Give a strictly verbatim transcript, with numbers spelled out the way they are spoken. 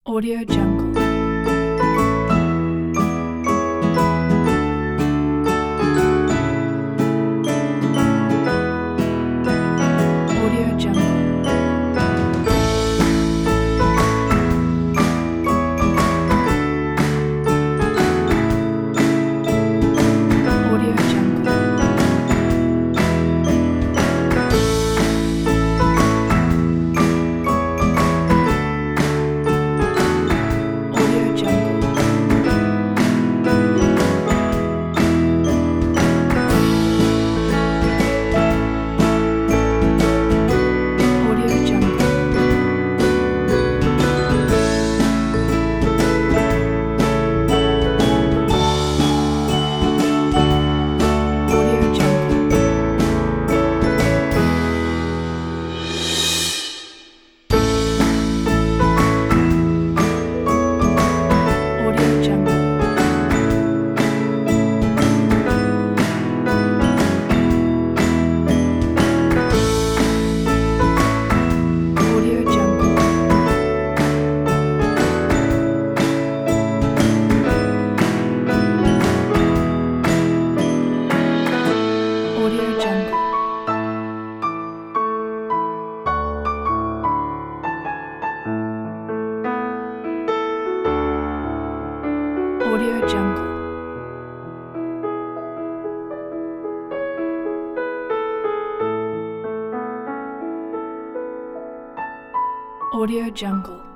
Audio Jungle. Audio Jungle. Audio Jungle. Audio Jungle. Audio Jungle. Audio Jungle. Audio Jungle. Audio Jungle. Audio Jungle. Audio Jungle. Audio Jungle.